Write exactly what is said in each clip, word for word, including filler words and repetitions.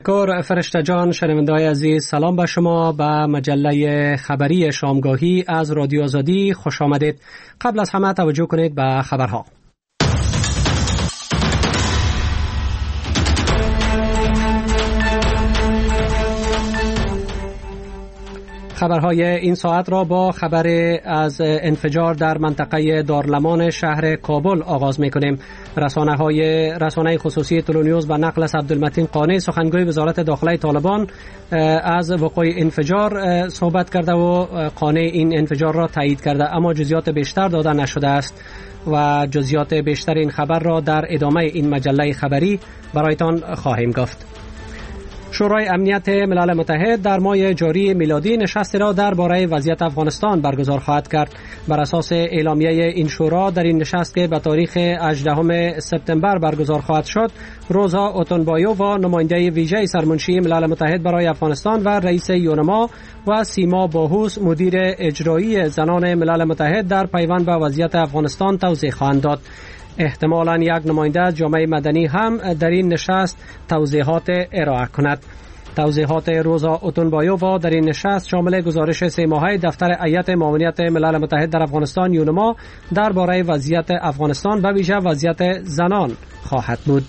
تشکر فرشته جان. شنونده‌های عزیز، سلام به شما. به مجله خبری شامگاهی از رادیو آزادی خوش آمدید. قبل از همه توجه کنید به خبرها. خبرهای این ساعت را با خبر از انفجار در منطقه دارالمان شهر کابل آغاز می‌کنیم. رسانه‌های رسانه خصوصی تلونیوز به نقل از عبدالمتین قانی سخنگوی وزارت داخلی طالبان از وقوع انفجار صحبت کرده و قانی این انفجار را تایید کرده، اما جزئیات بیشتر داده نشده است و جزئیات بیشتر این خبر را در ادامه این مجله خبری برایتان خواهیم گفت. شورای امنیت ملل متحد در ماه جاری میلادی نشستی را درباره وضعیت افغانستان برگزار خواهد کرد. بر اساس اعلامیه این شورا در این نشست که به تاریخ هجدهم سپتامبر برگزار خواهد شد، روزا اوتونبایووا نماینده ویژه سرمنشی ملل متحد برای افغانستان و رئیس یونما و سیما باهوس مدیر اجرایی زنان ملل متحد در پیوند به وضعیت افغانستان توضیح خواهند داد. احتمالاً یک نماینده از جامعه مدنی هم در این نشست توضیحات ارائه کند. توضیحات روزا اوتونبایووا در این نشست شامل گزارش سه ماهه دفتر هیئت معاونت ملل متحد در افغانستان یونما درباره وضعیت افغانستان و ویژه وضعیت زنان خواهد بود.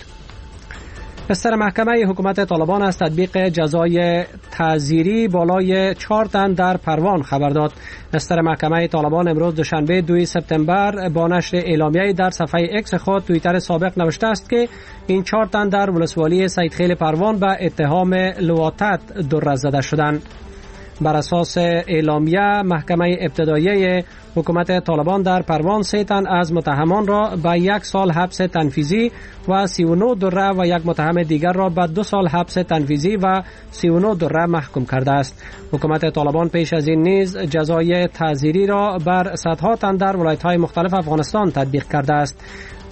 بستر محکمه حکومت طالبان از تطبیق جزای تعزیری بالای چهار تن در پروان خبر داد. بستر محکمه طالبان امروز دوشنبه دوم سپتامبر با نشر اعلامیه در صفحه اکس خود توییتر سابق نوشته است که این چهار تن در ولسوالی سیدخیل پروان به اتهام لواطت در زده شدند. بر اساس اعلامیه محکمه ابتدایه حکومت طالبان در پروان سه تن از متهمان را به یک سال حبس تنفیذی و سی و نه دره و یک متهم دیگر را به دو سال حبس تنفیذی و سی و نه دره محکوم کرده است. حکومت طالبان پیش از این نیز جزای تعزیری را بر صدها تن در ولایت‌های مختلف افغانستان تطبیق کرده است.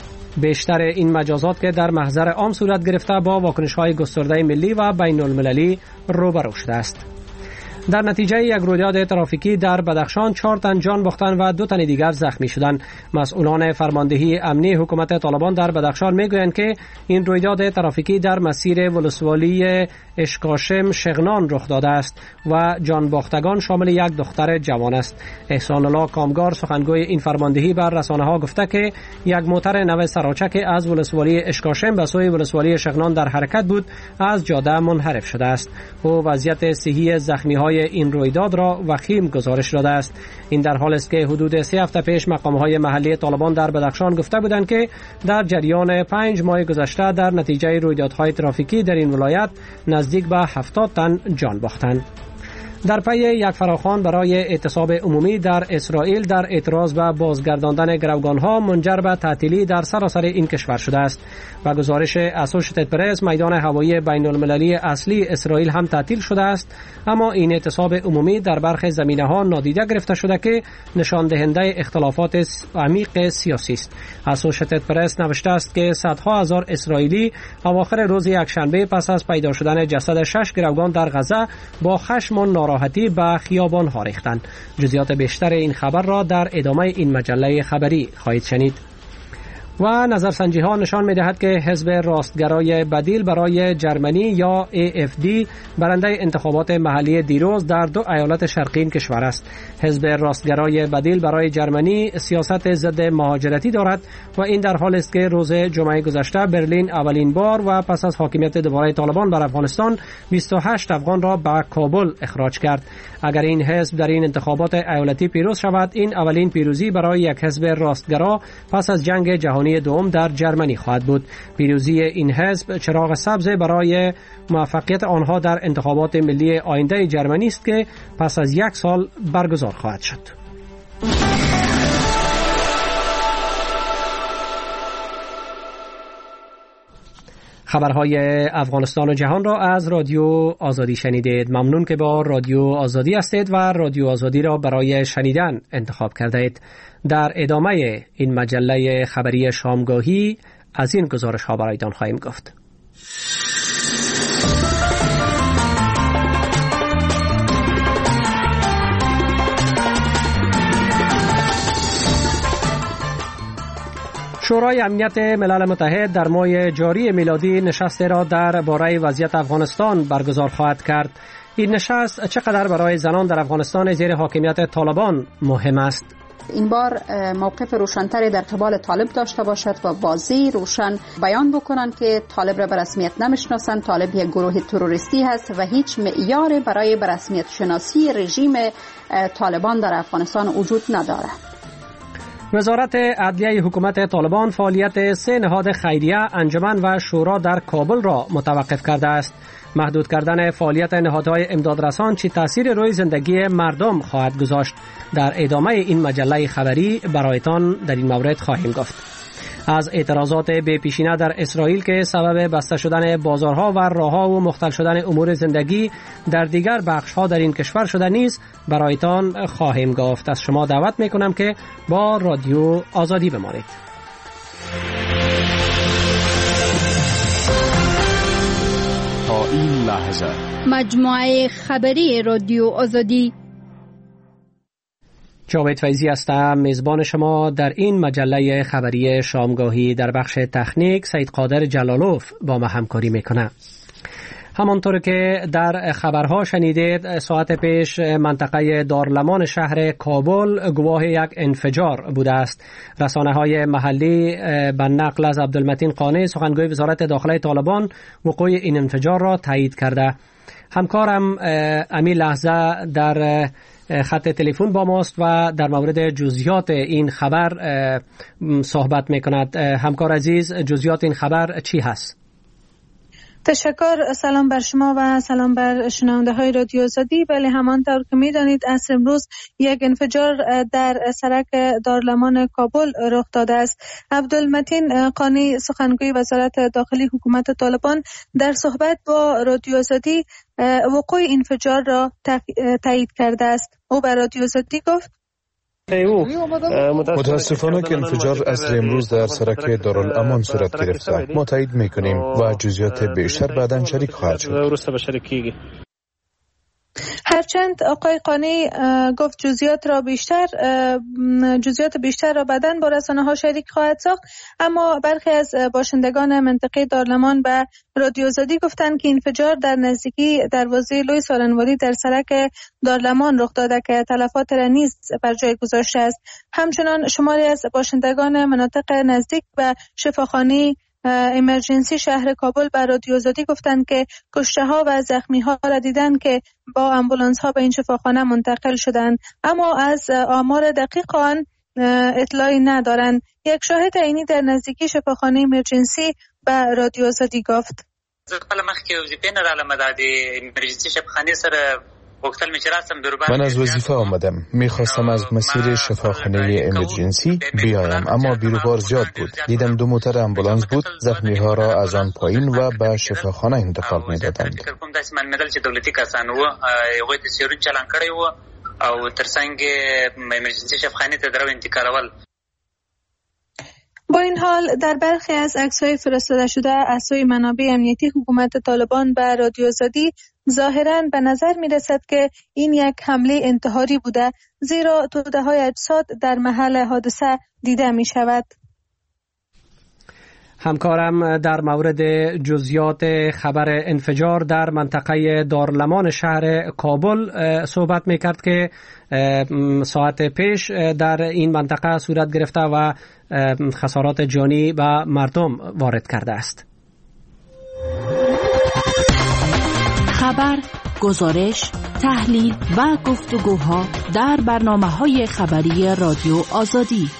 بیشتر این مجازات که در محضر عام صورت گرفته با واکنش‌های گسترده ملی و بین المللی روبرو شده است. در نتیجه یک رویداد ترافیکی در بدخشان چهار تن جان باختند و دو تن دیگر زخمی شدند. مسئولان فرماندهی امنی حکومت طالبان در بدخشان میگویند که این رویداد ترافیکی در مسیر ولسوالی اشکاشم شغنان رخ داده است و جان باختگان شامل یک دختر جوان است. احسان الله کامگار سخنگوی این فرماندهی بر رسانه‌ها گفته که یک موتر نو سراچه که از ولسوالی اشکاشم به سوی ولسوالی شغنان در حرکت بود از جاده منحرف شده است. او وضعیت صحی زخمی‌های این رویداد را وخیم گزارش داده است. این در حالی است که حدود سه هفته پیش مقام‌های محلی طالبان در بدخشان گفته بودند که در جریان پنج ماه گذشته در نتیجه رویدادهای ترافیکی در این ولایت نزدیک به هفتاد تن جان باختند. در پی یک فراخوان برای اعتصاب عمومی در اسرائیل در اعتراض به بازگرداندن گروگانها منجر به تعطیلی در سراسر این کشور شده است. و گزارش اسوشیتد پرس میدان هوایی بین المللی اصلی اسرائیل هم تعطیل شده است، اما این اعتصاب عمومی در برخی زمینه‌ها نادیده گرفته شده که نشان دهنده اختلافات عمیق سیاسی است. اسوشیتد پرس نوشته است که صدها هزار اسرائیلی اواخر روز یکشنبه پس از پیدا شدن جسد شش گروگان در غزه با خشم و ناراحتی به خیابان‌ها ریختند. جزئیات بیشتر این خبر را در ادامه این مجله خبری خواهید شنید. و نظرسنجی ها نشان می دهد که حزب راستگرای بدیل برای جرمنی یا ای اف دی برنده انتخابات محلی دیروز در دو ایالت شرقی این کشور است. حزب راستگرای بدیل برای جرمنی سیاست ضد مهاجرتی دارد و این در حالی است که روز جمعه گذشته برلین اولین بار و پس از حاکمیت دوباره طالبان بر افغانستان بیست و هشت افغان را به کابل اخراج کرد. اگر این حزب در این انتخابات ایالتی پیروز شود، این اولین پیروزی برای یک حزب راستگرا پس از جنگ جهانی دوم در جرمنی خواهد بود. پیروزی این حزب چراغ سبز برای موفقیت آنها در انتخابات ملی آینده جرمنی است که پس از یک سال برگزار خواهد شد. خبرهای افغانستان و جهان را از رادیو آزادی شنیدید. ممنون که با رادیو آزادی هستید و رادیو آزادی را برای شنیدن انتخاب کرده اید. در ادامه این مجله خبری شامگاهی از این گزارش ها برایتان خواهیم گفت. شورای امنیت ملل متحد در ماه جاری میلادی نشستی را در باره وضعیت افغانستان برگزار خواهد کرد. این نشست چقدر برای زنان در افغانستان زیر حاکمیت طالبان مهم است؟ این بار موقف روشن‌تری در قبال طالب داشته باشد و واضح روشن بیان بکنند که طالب را به رسمیت نمیشناسند، طالب یک گروه تروریستی هست و هیچ معیاری برای به رسمیت شناسی رژیم طالبان در افغانستان وجود ندارد. وزارت عدلیه حکومت طالبان فعالیت سه نهاد خیریه، انجمن و شورا در کابل را متوقف کرده است. محدود کردن فعالیت نهادهای امدادرسان چه تأثیر روی زندگی مردم خواهد گذاشت؟ در ادامه این مجله خبری برایتان در این مورد خواهیم گفت. از اعتراضات بی پیشینه در اسرائیل که سبب بسته شدن بازارها و راهها و مختل شدن امور زندگی در دیگر بخش‌ها در این کشور شده نیز برایتان خواهیم گفت. از شما دعوت میکنم که با رادیو آزادی بمانید. تا این لحظه مجموعه خبری رادیو آزادی. جاوید فیضی هستم، میزبان شما در این مجله خبری شامگاهی. در بخش تکنیک سید قادر جلالوف با ما همکاری میکنه. همانطور که در خبرها شنیدید، ساعت پیش منطقه دارلمان شهر کابل گواه یک انفجار بوده است. رسانه‌های محلی به نقل از عبدالمتین قانی سخنگوی وزارت داخله طالبان وقوع این انفجار را تایید کرده. همکارم امی لحظه در خط تلفن با ماست و در مورد جزئیات این خبر صحبت میکند. همکار عزیز، جزئیات این خبر چی هست؟ تشکر. سلام بر شما و سلام بر شنونده های رادیو آزادی. بله، همانطور که میدانید عصر امروز یک انفجار در سرک دارلمان کابل رخ داده است. عبدالمتین قانی سخنگوی وزارت داخلی حکومت طالبان در صحبت با رادیو آزادی وقوع انفجار را تایید کرده است. او بر رادیو آزادی گفت: متاسفانه که انفجار عصر امروز در سرک دارالامان صورت گرفته. ما تایید میکنیم و جزئیات بیشتر بعداً شریک خواهد شد. هرچند آقای قانی گفت جزئیات را بیشتر جزئیات بیشتر را بعداً با رسانه‌ها شریک خواهد ساخت، اما برخی از باشندگان منطقه دارلمان به رادیو آزادی گفتند که انفجار در نزدیکی دروازه لوی سالنواری در سرک دارلمان رخ داده که تلفات را نیز بر جای گذاشته است. همچنان شماری از باشندگان مناطق نزدیک به شفاخانه امرجنسی شهر کابل بر رادیو آزادی گفتند که کشته ها و زخمی ها را دیدند که با امبولانس ها به این شفاخانه منتقل شدند، اما از آمار دقیق آن اطلاعی ندارند. یک شاهد عینی در نزدیکی شفاخانه امرجنسی به رادیو آزادی گفت: من از وظیفه آمدم. میخواستم از مسیر شفاخانه امرجنسی بیایم، اما بیروبار زیاد بود. دیدم دو موتر امبولانس بود. زخمی ها را از آن پایین و به شفاخانه انتقال میدادند. با این حال در برخی از عکس‌های فرستاده شده از سوی منابع امنیتی حکومت طالبان به رادیو آزادی ظاهراً به نظر می‌رسد که این یک حمله انتحاری بوده، زیرا توده‌های اجساد در محل حادثه دیده می‌شود. همکارم در مورد جزئیات خبر انفجار در منطقه دارلمان شهر کابل صحبت میکرد که ساعت پیش در این منطقه صورت گرفته و خسارات جانی به مردم وارد کرده است. خبر، گزارش، تحلیل و گفتگوها در برنامه‌های خبری رادیو آزادی.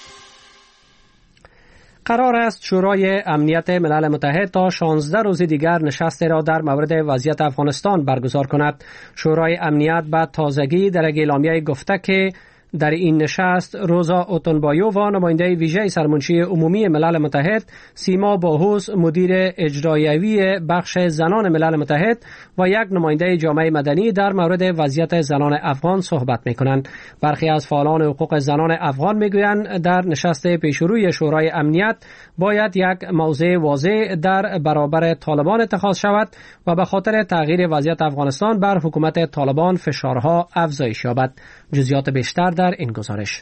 قرار است شورای امنیت ملل متحد تا شانزده روز دیگر نشستی را در مورد وضعیت افغانستان برگزار کند. شورای امنیت بعد تازگی در اعلامیه گفته که در این نشست روزا اوتونبایو و نماینده ویژه سرمنشی عمومی ملل متحد سیما باهوس مدیر اجرایی بخش زنان ملل متحد و یک نماینده جامعه مدنی در مورد وضعیت زنان افغان صحبت می‌کنند. برخی از فعالان حقوق زنان افغان می‌گویند در نشست پیشروی شورای امنیت باید یک موضع واضح در برابر طالبان اتخاذ شود و به خاطر تغییر وضعیت افغانستان بر حکومت طالبان فشارها افزایش یابد. جزئیات بیشتر در این گزارش.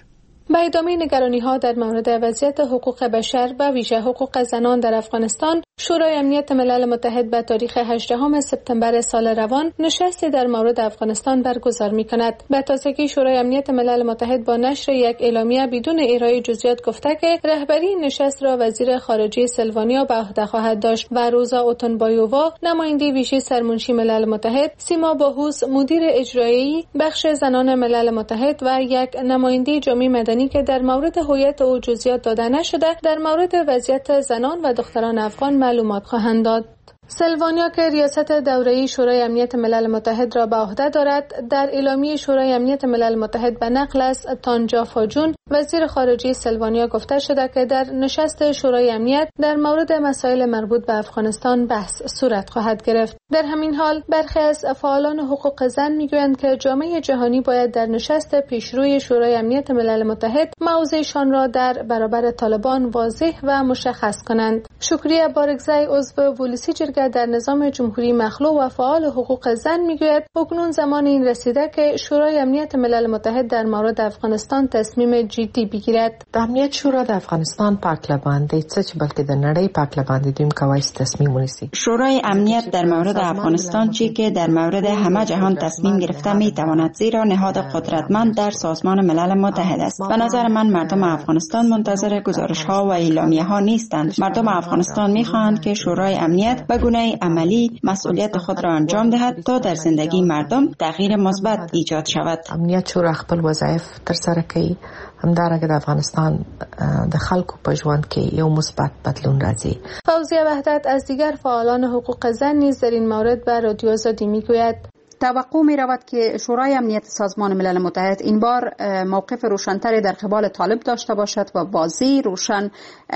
به ادامه نگرانی‌ها در مورد وضعیت حقوق بشر و ویژه حقوق زنان در افغانستان، شورای امنیت ملل متحد به تاریخ هجدهم سپتامبر سال روان نشستی در مورد افغانستان برگزار می‌کند. به تازگی شورای امنیت ملل متحد با نشر یک اعلامیه بدون ارائه جزئیات گفته که رهبری این نشست را وزیر خارجه سلوانیا به عهده خواهد داشت و روزا اوتونبایووا، نماینده ویژه سرمنشی ملل متحد، سیما باهوس، مدیر اجرایی بخش زنان ملل متحد و یک نماینده جامعه مدنی که در مورد هویت او جزئیات داده نشده در مورد وضعیت زنان و دختران افغان معلومات خواهند داد. سلوانیا که ریاست دوره‌ای شورای امنیت ملل متحد را به عهده دارد، در اعلامیه شورای امنیت ملل متحد به نقل از تانجا فاجون، وزیر خارجه سلوانیا گفته شده که در نشست شورای امنیت در مورد مسائل مربوط به افغانستان بحث صورت خواهد گرفت. در همین حال برخی از فعالان حقوق زن میگویند که جامعه جهانی باید در نشست پیشروی شورای امنیت ملل متحد موضعشان را در برابر طالبان واضح و مشخص کنند. شکریه بارگزای، عضو ولسی جرگه در نظام جمهوری مخلوع و فعال حقوق زن میگوید اکنون زمان این رسیده که شورای امنیت ملل متحد در مورد افغانستان تصمیم جدی بگیرد. د امنیت شورا د افغانستان پاکله باندې څه چې بلکې د نړۍ پاکله باندې دویم کوي تصمیم ونیسي. شورای امنیت در مورد افغانستان چی که در مورد همه جهان تصمیم گرفته می تواند، زیرا نهاد قدرتمند در سازمان ملل متحد است. به نظر من مردم افغانستان منتظر گزارش ها و اعلامیه ها نیستند. مردم افغانستان می خواهند که شورای امنیت به گونه عملی مسئولیت خود را انجام دهد تا در زندگی مردم تغییر مثبت ایجاد شود. امنیت شورا خپل وظایف تر سره کوي، همدارنګه د افغانستان د خلکو په ژوند کې یو مثبت بدلون راځي. فوزیه وحدت از دیگر فعالان حقوق زن نیز در این مورد به رادیو آزادی میگوید توقع می رود که شورای امنیت سازمان ملل متحد این بار موقف روشنتری در قبال طالب داشته باشد و واضح روشن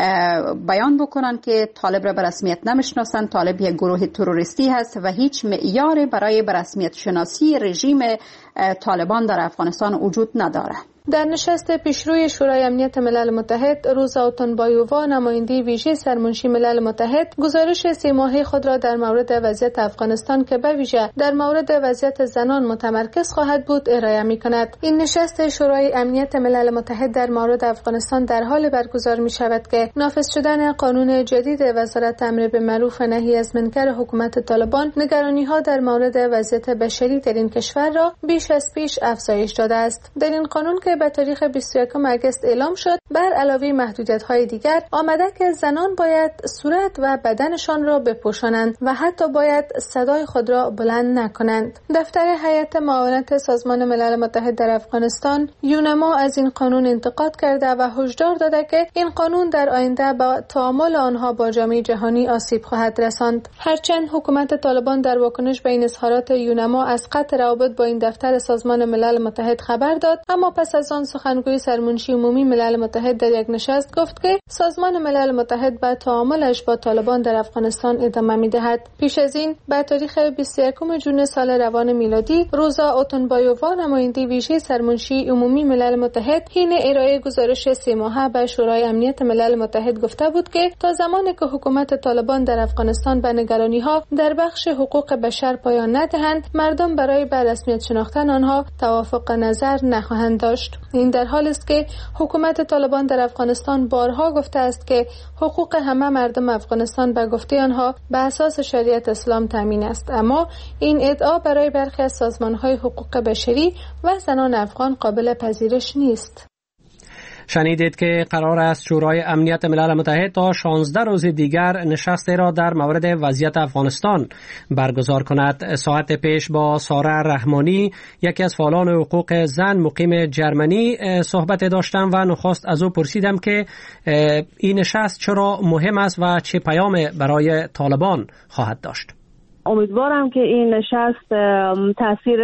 بیان بکنند که طالب را به رسمیت نمیشناسند. طالب یک گروه تروریستی هست و هیچ معیاری برای به رسمیت شناسی رژیم طالبان در افغانستان وجود ندارد. در نشست پیشروی شورای امنیت ملل متحد، روزا اوتونبایووا، نماینده ویژه سرمنشی ملل متحد، گزارش سه ماهه خود را در مورد وضعیت افغانستان که به ویژه در مورد وضعیت زنان متمرکز خواهد بود ارائه می‌کند. این نشست شورای امنیت ملل متحد در مورد افغانستان در حال برگزار می‌شود که نافذ شدن قانون جدید وزارت امر بالمعروف و نهی از منکر حکومت طالبان نگرانی‌ها در مورد وضعیت بشری در این کشور را بیش از پیش افزایش داده است. در این قانون که به تاریخ بیست و یکم اگست اعلام شد، بر علاوه محدودیت‌های دیگر آمده که زنان باید صورت و بدنشان را بپوشانند و حتی باید صدای خود را بلند نکنند. دفتر هیئت معاونت سازمان ملل متحد در افغانستان یونما از این قانون انتقاد کرده و هشدار داده که این قانون در آینده با تعامل آنها با جامعه جهانی آسیب خواهد رساند. هرچند حکومت طالبان در واکنش به این اظهارات یونما از قطع روابط با این دفتر سازمان ملل متحد خبر داد، اما پس از آن سخنگوی سرمنشی عمومی ملل متحد در یک نشست گفت که سازمان ملل متحد به تعاملش با طالبان در افغانستان ادامه می‌دهد. پیش از این به تاریخ بیست و یکم ژوئن سال روان میلادی، روزا اوتونبایووا، نماینده ویژه سرمنشی عمومی ملل متحد، حین ارائه گزارش سه ماهه به شورای امنیت ملل متحد گفته بود که تا زمانی که حکومت طالبان در افغانستان به نگرانی‌ها در بخش حقوق بشر پایان ندهند، مردم برای به رسمیت شناختن آنها توافق نظر نخواهند داشت. این در حالی است که حکومت طالبان در افغانستان بارها گفته است که حقوق همه مردم افغانستان به گفته آنها به اساس شریعت اسلام تامین است، اما این ادعا برای برخی از سازمان‌های حقوق بشری و زنان افغان قابل پذیرش نیست. شنیدید که قرار است شورای امنیت ملل متحد تا شانزده روز دیگر نشستی را در مورد وضعیت افغانستان برگزار کند. ساعت پیش با ساره رحمانی، یکی از فعالان حقوق زن مقیم جرمنی، صحبت داشتم و نخست از او پرسیدم که این نشست چرا مهم است و چه پیام برای طالبان خواهد داشت. امیدوارم که این نشست تاثیر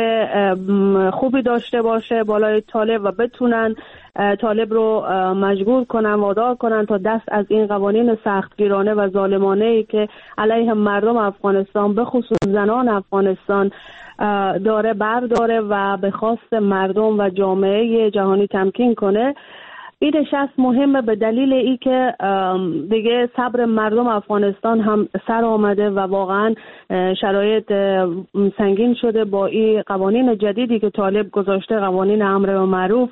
خوبی داشته باشه بالای طالب و بتونن طالب رو مجبور کنن وادار کنن تا دست از این قوانین سختگیرانه و ظالمانه‌ای که علیه مردم افغانستان به خصوص زنان افغانستان داره برداره و به خواست مردم و جامعه جهانی تمکین کنه. این نشست مهمه به دلیل ای که دیگه صبر مردم افغانستان هم سر آمده و واقعا شرایط سنگین شده با این قوانین جدیدی که طالب گذاشته، قوانین امر بالمعروف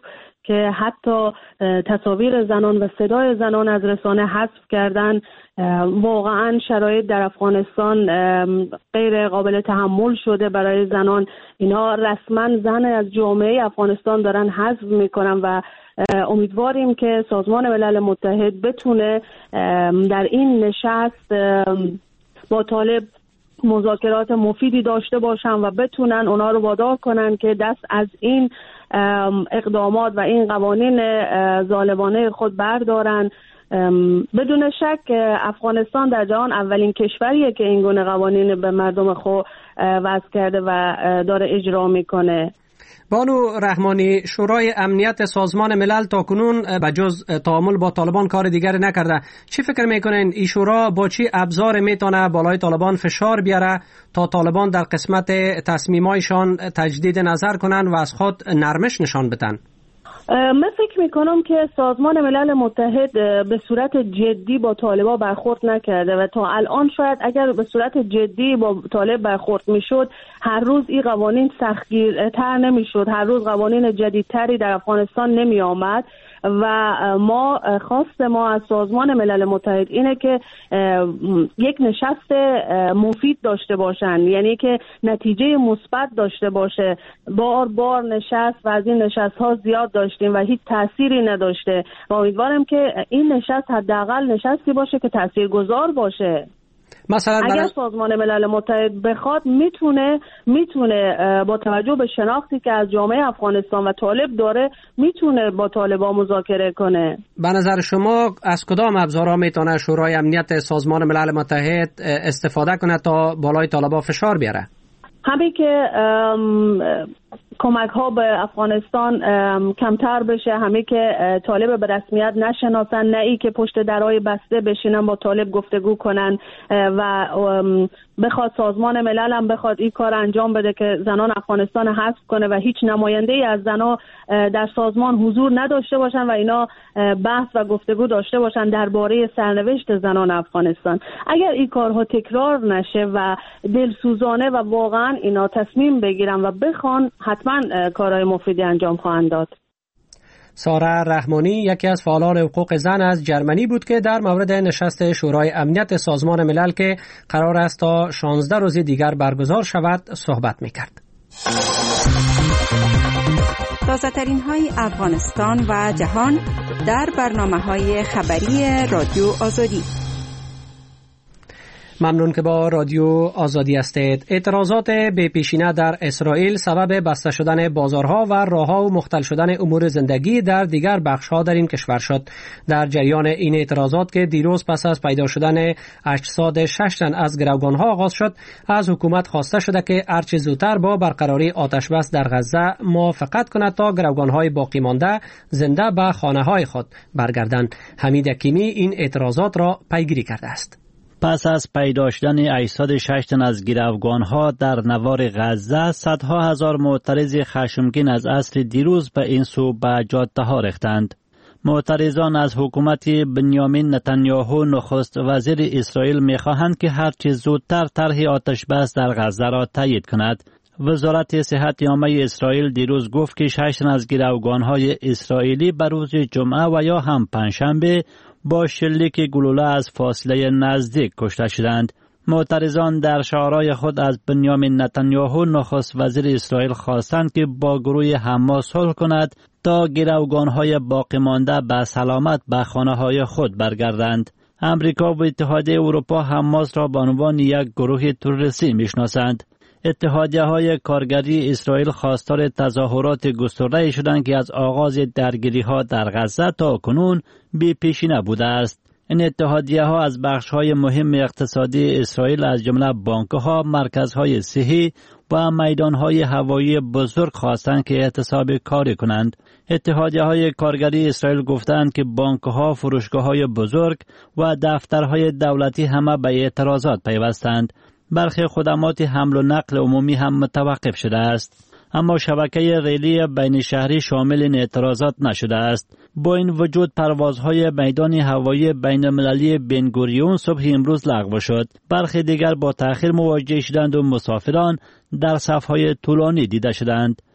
که حتی تصاویر زنان و صدای زنان از رسانه حذف کردن. واقعا شرایط در افغانستان غیر قابل تحمل شده برای زنان. اینا رسما زن از جامعه افغانستان دارن حذف میکنن و امیدواریم که سازمان ملل متحد بتونه در این نشست با طالب مذاکرات مفیدی داشته باشن و بتونن اونا رو وادار کنن که دست از این اقدامات و این قوانین ظالمانه خود بردارن. بدون شک افغانستان در جهان اولین کشوریه که این گونه قوانین به مردم خود وضع کرده و داره اجرا میکنه. بانو رحمانی، شورای امنیت سازمان ملل تاکنون بجز تعامل با طالبان کار دیگر نکرده. چی فکر میکنین این شورا با چی ابزار میتونه بالای طالبان فشار بیاره تا طالبان در قسمت تصمیمایشان تجدید نظر کنن و از خود نرمش نشان بدن؟ من فکر میکنم که سازمان ملل متحد به صورت جدی با طالبان برخورد نکرده و تا الان شاید اگر به صورت جدی با طالب برخورد میشد هر روز این قوانین سختگیرتر نمیشد، هر روز قوانین جدیدتری در افغانستان نمی آمد و ما خواست ما از سازمان ملل متحد اینه که یک نشست مفید داشته باشن، یعنی که نتیجه مثبت داشته باشه. بار بار نشست و از این نشست ها زیاد داشتیم و هیچ تأثیری نداشته و امیدوارم که این نشست حداقل نشستی باشه که تاثیرگذار باشه. مثلا اگر برای... سازمان ملل متحد بخواد میتونه میتونه با توجه به شناختی که از جامعه افغانستان و طالب داره میتونه با طالبان مذاکره کنه. به نظر شما از کدام ابزارها میتونه شورای امنیت سازمان ملل متحد استفاده کنه تا بالای طالبان فشار بیاره؟ همین که کمک ها به افغانستان کمتر بشه، همین که طالب به رسمیت نشناسن، نه ای که پشت درهای بسته بشینن با طالب گفتگو کنن و بخواد سازمان ملل هم بخواد این کار انجام بده که زنان افغانستان حذف کنه و هیچ نماینده ای از زنان در سازمان حضور نداشته باشن و اینا بحث و گفتگو داشته باشن درباره سرنوشت زنان افغانستان. اگر این کارها تکرار نشه و دلسوزانه و واقعا اینا تصمیم بگیرن و بخوان، حتما کارهای مفیدی انجام خواهند داد. ساره رحمانی یکی از فعالان حقوق زن از جرمنی بود که در مورد نشست شورای امنیت سازمان ملل که قرار است تا شانزده روز دیگر برگزار شود صحبت می‌کرد. تازه ترین های افغانستان و جهان در برنامه‌های خبری رادیو آزادی. ممنون که با رادیو آزادی هستید. اعتراضات بی‌پیشینه در اسرائیل سبب بسته شدن بازارها و راهها و مختل شدن امور زندگی در دیگر بخش‌ها در این کشور شد. در جریان این اعتراضات که دیروز پس از پیدا شدن اجساد شش تن از گروگان‌ها آغاز شد، از حکومت خواسته شده که هرچه زودتر با برقراری آتش بس در غزه موافقت کند تا گروگان‌های باقی مانده زنده به خانه‌های خود برگردند. حمید حکیمی این اعتراضات را پیگیری کرده است. پس از پیدا شدن اجساد شش تن از گروگان‌ها در نوار غزه، صدها هزار معترض خشمگین از عصر دیروز به این سو به جاده‌ها ریختند. معترضان از حکومت بنیامین نتانیاهو نخست وزیر اسرائیل می‌خواهند که هرچه زودتر طرح آتش بس در غزه را تایید کند. وزارت صحت عامه اسرائیل دیروز گفت که شش تن از گروگان‌های اسرائیلی به روز جمعه و یا هم پنجشنبه با شلیک گلوله از فاصله نزدیک کشته شدند. معترضان در شعارهای خود از بنیامین نتانیاهو نخست وزیر اسرائیل خواستند که با گروه حماس صلح کند تا گروگان‌های باقی مانده به سلامت به خانه‌های خود برگردند. امریکا و اتحادیه اروپا حماس را به عنوان یک گروه تروریستی میشناسند. اتحادیه‌های کارگری اسرائیل خواستار تظاهرات گسترده شدند که از آغاز درگیری‌ها در غزه تا کنون بی‌پیشینه بوده است. این اتحادیه‌ها از بخش‌های مهم اقتصادی اسرائیل از جمله بانک‌ها، مرکزهای صحی و میدان‌های هوایی بزرگ خواستند که اعتصاب کاری کنند. اتحادیه‌های کارگری اسرائیل گفتند که بانک‌ها، فروشگاه‌های بزرگ و دفترهای دولتی همه به اعتراضات پیوستند. برخی خدمات حمل و نقل عمومی هم متوقف شده است. اما شبکه ریلی بین شهری شامل این اعتراضات نشده است. با این وجود پروازهای میدان هوایی بین المللی بن گوریون صبح امروز لغو شد. برخی دیگر با تأخیر مواجه شدند و مسافران در صف‌های طولانی دیده شدند.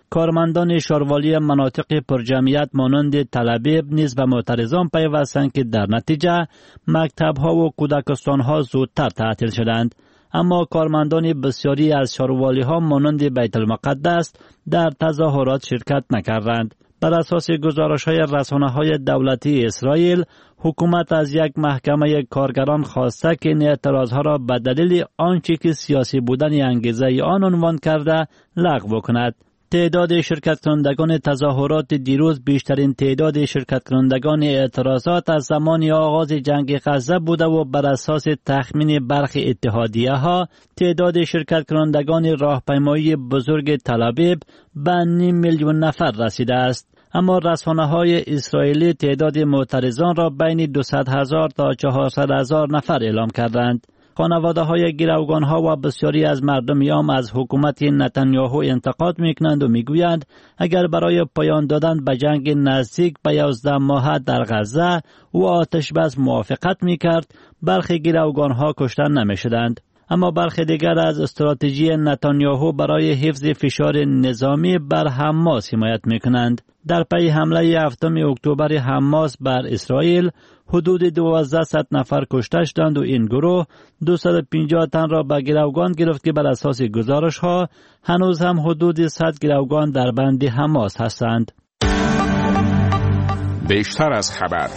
کارمندان شاروالی مناطق پرجمعیت مانند تل‌آبیب نیز به معترضان پیوستند که در نتیجه مکتب‌ها و کودکستان‌ها زودتر تعطیل شدند. اما کارمندان بسیاری از شاروالی‌ها مانند بیت المقدس در تظاهرات شرکت نکردند. بر اساس گزارش‌های رسانه‌های دولتی اسرائیل، حکومت از یک محکمه کارگران خواسته که این اعتراضها را به دلیل آنچه که سیاسی بودن انگیزه آن عنوان کرده لغو کند. تعداد شرکت کنندگان تظاهرات دیروز بیشترین تعداد شرکت کنندگان اعتراضات از زمان آغاز جنگ غزه بوده و بر اساس تخمین برخی اتحادیه ها تعداد شرکت کنندگان راهپیمایی بزرگ تل‌آبیب به نیم میلیون نفر رسیده است. اما رسانه‌های اسرائیلی تعداد معترضان را بین دویست هزار تا چهارصد هزار نفر اعلام کردند. خانواده‌های گروگان‌ها و بسیاری از مردم یام از حکومت نتانیاهو انتقاد می‌کنند و می‌گویند اگر برای پایان دادن به جنگ نزدیک به یازده ماه در غزه او آتش بس موافقت می‌کرد، برخی گروگان‌ها کشته نمی‌شدند. اما برخی دیگر از استراتژی نتانیاهو برای حفظ فشار نظامی بر حماس حمایت می‌کنند. در پی حمله هفتم اکتبر حماس بر اسرائیل حدود دوازده نفر کشته شدند و این گروه دویست و پنجاه تن را به گروگان گرفت که بر اساس گزارش ها هنوز هم حدود صد گروگان در بند حماس هستند. بیشتر از خبر.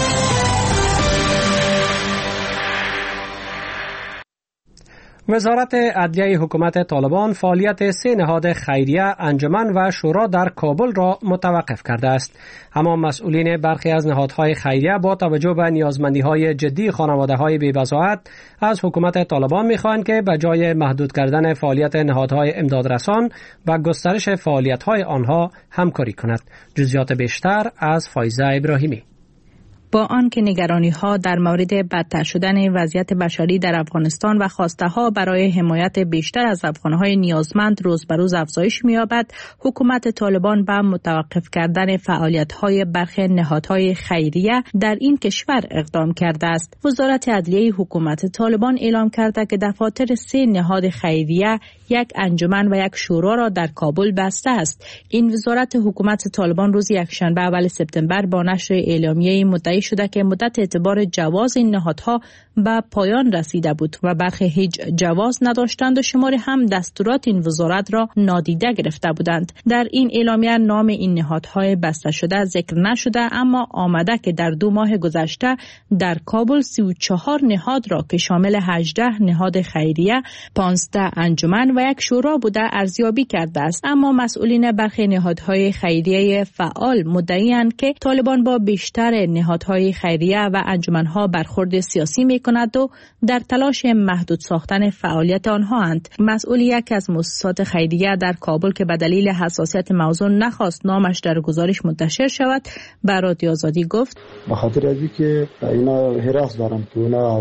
وزارت عدلیه حکومت طالبان فعالیت سه نهاد خیریه، انجمن و شورا در کابل را متوقف کرده است. اما مسئولین برخی از نهادهای خیریه با توجه به نیازمندی‌های جدی خانواده‌های بی‌بضاعت از حکومت طالبان می‌خواهند که به جای محدود کردن فعالیت نهادهای امدادرسان و گسترش فعالیت‌های آنها همکاری کند. جزئیات بیشتر از فایزه ابراهیمی. با آنکه نگرانی‌ها در مورد بدتر شدن وضعیت بشری در افغانستان و خواسته‌ها برای حمایت بیشتر از افغان‌های نیازمند روز به روز افزایش می‌یابد، حکومت طالبان به متوقف کردن فعالیت‌های برخی نهادهای خیریه در این کشور اقدام کرده است. وزارت عدلیه حکومت طالبان اعلام کرده که دفاتر سه نهاد خیریه، یک انجمن و یک شورا را در کابل بسته است. این وزارت حکومت طالبان روز یکشنبه اول سپتامبر با نشر اعلامیه مدعی شده که مدت اعتبار جواز این نهادها به پایان رسیده بود و برخی هیچ جواز نداشتند و شماری هم دستورات این وزارت را نادیده گرفته بودند. در این اعلامیه نام این نهادهای بسته شده ذکر نشده، اما آمده که در دو ماه گذشته در کابل سی و چهار نهاد را که شامل هجده نهاد خیریه، پانزده انجمن و یک شورا بوده ارزیابی کرده است. اما مسئولین برخی نهادهای خیریه فعال مدعی‌اند که طالبان با بیشتر نهادهای خیریه و انجمنها برخورد سیاسی می‌کند و در تلاش محدود ساختن فعالیت آنها اند. مسئول یک از مؤسسات خیریه در کابل که به دلیل حساسیت موضوع نخواست نامش در گزارش منتشر شود، به رادیو آزادی گفت: به خاطر از اینکه اینا هراس دارن که اونا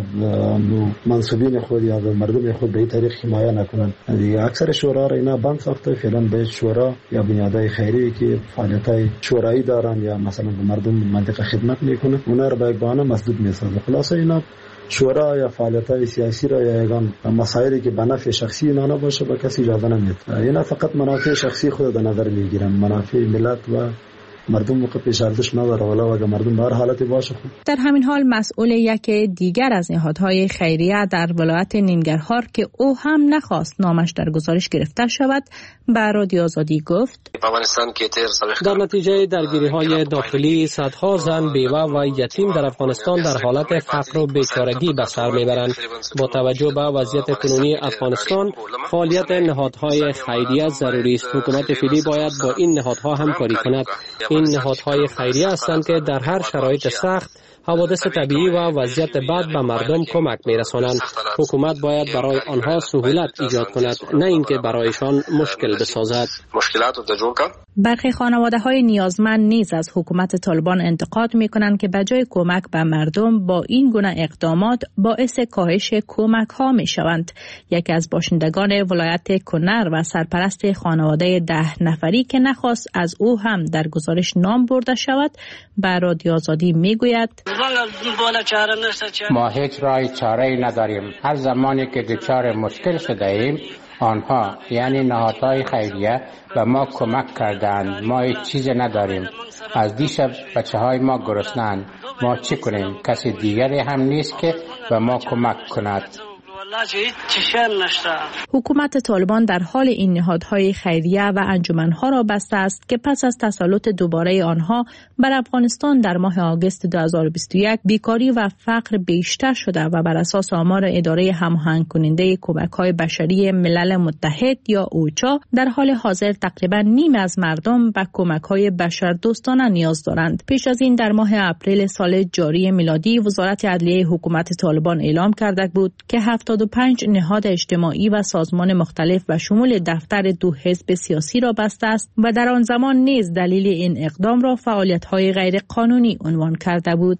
منصوبین خود یا مردم خود به این طریق حمایت نکنن. دیگه اکثر شورا را اینا بند ساخته، فعلا به شورا یا بنیادهای خیریه که فعالیت‌های شورایی دارن یا مثلا به مردم منطقه خدمت میکنه، اونا را به یک بهانه مسدود میسازه. خلاصه اینا شورا یا فعالیت‌های سیاسی را یا یگان مسائلی که به نفع شخصی اینا نباشه به کسی اجازه نمیده. اینا فقط منافع شخصی خود در نظر میگیرن، منافع ملت و مردم موقع پیش ارزش نداره، ولی اگه مردم به هر حالتی باشه. در همین حال مسئول یک دیگر از نهادهای خیریه در ولایت ننگرهار که او هم نخواست نامش در گزارش گرفته شود، به رادیو آزادی گفت: در نتیجه درگیری‌های داخلی صدها زن، بیوه و یتیم در افغانستان در حالت فقر و بیچارگی به سر میبرند. با توجه به وضعیت کنونی افغانستان، فعالیت نهادهای خیریه ضروری است. حکومت فعلی باید با این نهادها همکاری کند. این نهادهای خیریه هستند که در هر شرایط سخت، حوادث طبیعی و وضعیت بد به مردم کمک می‌رسانند. حکومت باید برای آنها سهولت ایجاد کند، نه اینکه برایشان مشکل بسازد. برخی خانواده‌های نیازمند نیز از حکومت طالبان انتقاد می‌کنند که بجای کمک به مردم با این گونه اقدامات باعث کاهش کمک‌ها می‌شوند. یکی از باشندگان ولایت کنر و سرپرست خانواده ده نفری که نخواست از او هم در گزارش نام برده شود، به رادیو آزادی می‌گوید: ما هیچ راه چاره‌ای نداریم. هر زمانی که دچار مشکل شده ایم آنها یعنی نهادهای خیریه به ما کمک کردند. ما هیچ چیز نداریم. از دیشب بچه های ما گرسنند. ما چی کنیم؟ کسی دیگری هم نیست که به ما کمک کند. حکومت طالبان در حال این نهادهای خیریه و انجمنها را بسته است که پس از تسلط دوباره آنها بر افغانستان در ماه آگوست دو هزار و بیست و یک بیکاری و فقر بیشتر شده و بر اساس آمار اداره هماهنگ کننده کمک‌های بشری ملل متحد یا اوچا در حال حاضر تقریبا نیم از مردم به کمک‌های بشردوستانه نیاز دارند. پیش از این در ماه اپریل سال جاری میلادی وزارت عدلیه حکومت طالبان اعلام کرده بود که هفتاد و پنج نهاد اجتماعی و سازمان مختلف و شمول دفتر دو حزب سیاسی را بسته است و در آن زمان نیز دلیل این اقدام را فعالیت‌های غیر قانونی عنوان کرده بود.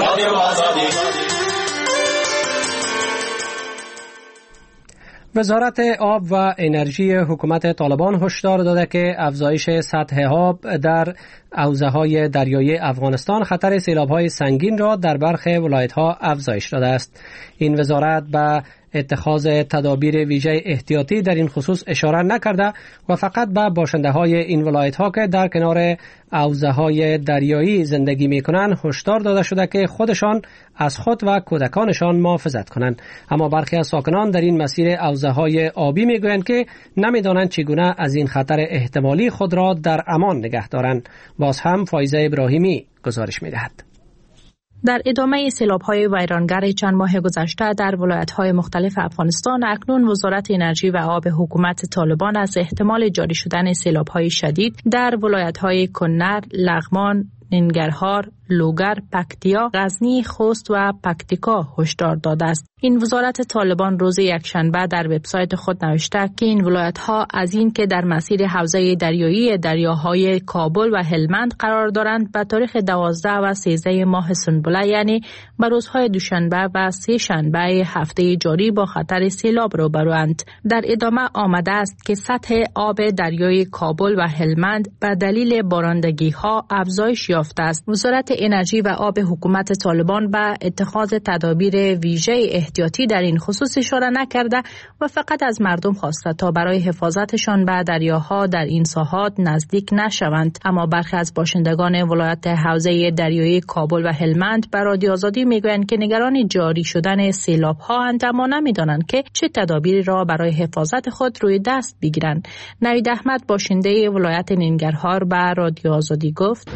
وزارت آب و انرژی حکومت طالبان هشدار داده که افزایش سطح آب در حوزه‌های دریایی افغانستان خطر سیلاب‌های سنگین را در برخی ولایت‌ها افزایش داده است. این وزارت به اتخاذ تدابیر ویژه احتیاطی در این خصوص اشاره نکرده و فقط به باشنده‌های این ولایت‌ها که در کنار حوزه‌های دریایی زندگی می‌کنند هشدار داده شده که خودشان از خود و کودکانشان محافظت کنند. اما برخی از ساکنان در این مسیر حوزه‌های آبی می‌گویند که نمی‌دانند چگونه از این خطر احتمالی خود را در امان نگه دارند. باز هم فایزه ابراهیمی گزارش می‌دهد. در ادامه سیلاب‌های ویرانگر چند ماه گذشته در ولایت‌های مختلف افغانستان اکنون وزارت انرژی و آب حکومت طالبان از احتمال جاری شدن سیلاب‌های شدید در ولایت‌های کنر، لغمان، ننگرهار، لوگر، پکتیا، غزنی، خوست و پکتیکا هشدار داده است. این وزارت طالبان روز یکشنبه در وبسایت خود نوشته که این ولایت‌ها از این که در مسیر حوزه دریایی دریاهای کابل و هلمند قرار دارند به تاریخ دوازده و سیزده ماه سنبله یعنی به روزهای دوشنبه و سه شنبه هفته جاری با خطر سیلاب روبروند. در ادامه آمده است که سطح آب دریای کابل و هلمند به دلیل بارندگی‌ها افزایش یافته است. وزارت انرژی و آب حکومت طالبان به اتخاذ تدابیر ویژه احتیاطی در این خصوص اشاره نکرده و فقط از مردم خواسته تا برای حفاظتشان به دریاها در این ساحات نزدیک نشوند. اما برخی از باشندگان ولایت حوزه دریایی کابل و هلمند به رادیو آزادی میگویند که نگران جاری شدن سیلاب‌ها اند اما نمیدانند که چه تدابیری را برای حفاظت خود روی دست بگیرند. نوید احمد باشنده ولایت ننگرهار به رادیو آزادی گفت: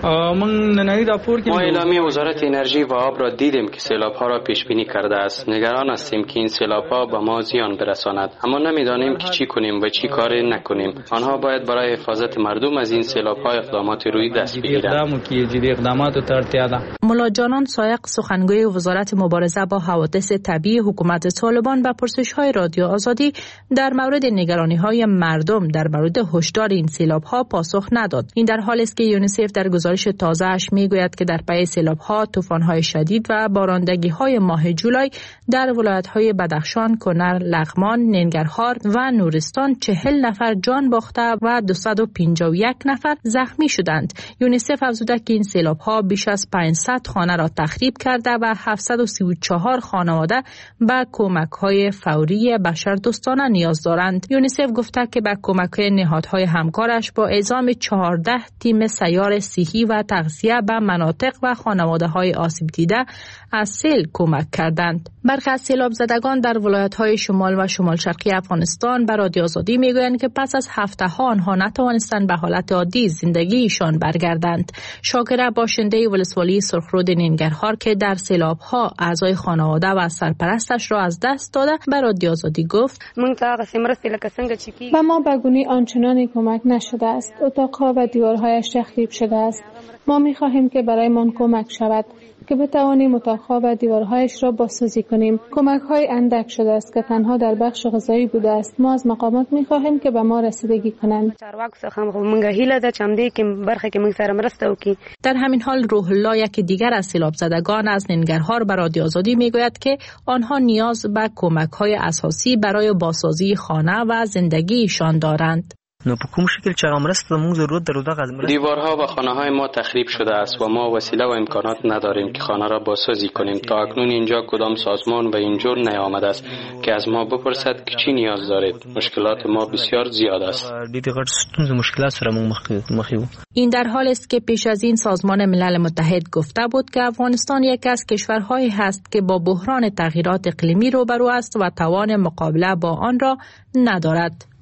ما اعلامیه وزارت انرژی و آب را دیدیم که سیلاب‌ها را پیش بینی کرده است. نگران هستیم که این سیلاب‌ها به ما زیان برساند، اما نمی‌دانیم که چی کنیم و چی کاری نکنیم. آنها باید برای حفاظت مردم از این سیلاب‌ها اقدامات روی دست بگیرند. ملا جانان سایق سخنگوی وزارت مبارزه با حوادث طبیعی حکومت طالبان به پرسش‌های رادیو آزادی در مورد نگرانی‌های مردم در مورد هشدار این سیلاب‌ها پاسخ نداد. این در حالی است که یونیسف در گزارش تازه‌اش میگوید که در پی سیلاب‌ها، طوفان‌های شدید و بارندگی‌های ماه جولای در ولایت‌های بدخشان، کنر، لغمان، ننگرهار و نورستان چهل نفر جان باخته و دویست و پنجاه و یک نفر زخمی شدند. یونیسف افزوده که این سیلاب‌ها بیش از پانصد خانه را تخریب کرده و هفتصد و سی و چهار خانواده به کمک‌های فوری بشردوستانه نیاز دارند. یونیسف گفته که به کمک‌های نهادهای همکارش با اعزام چهارده تیم سیار صحی و تغذیه به مناطق و خانواده‌های آسیب دیده از سیل کمک کردند. برخی از سیلاب زدگان در ولایت‌های شمال و شمال شرقی افغانستان به رادیو آزادی میگویند که پس از هفته‌ها آنها نتوانستند به حالت عادی زندگیشان برگردند. شاکر باشنده ولسوالی سرخرود ننگرهار که در سیلاب‌ها اعضای خانواده و سرپرستش را از دست داده به رادیو آزادی گفت: و ما به گونه آنچنانی کمک نشده است. اتاق‌ها و دیوارهایش تخریب شده است. ما می‌خواهیم که برایمان کمک شود که بتوانیم اتاق‌ها و دیوارهایش را بازسازی کنیم. کمک‌های اندک شده است که تنها در بخش غذایی بوده است. ما از مقامات می‌خواهیم که به ما رسیدگی کنند. در همین حال روح الله یک دیگر از سیلاب زدگان از ننگرهار به رادیو آزادی میگوید که آنها نیاز به کمک‌های اساسی برای بازسازی خانه و زندگیشان دارند. نو په کوم شکل چې مرسته موږ ضرورت درو دغه دیوارها و خانه‌های ما تخریب شده است و ما وسیله و امکانات نداریم که خانه را بازسازی کنیم. تا اکنون اینجا کدام سازمان و اینجور نیامده است که از ما بپرسد که چی نیاز دارید. مشکلات ما بسیار زیاد است. این در حالی است که پیش از این سازمان ملل متحد گفته بود که افغانستان یکی از کشورهایی است که با بحران تغییرات اقلیمی روبرو است و توان مقابله با آن را ندارد.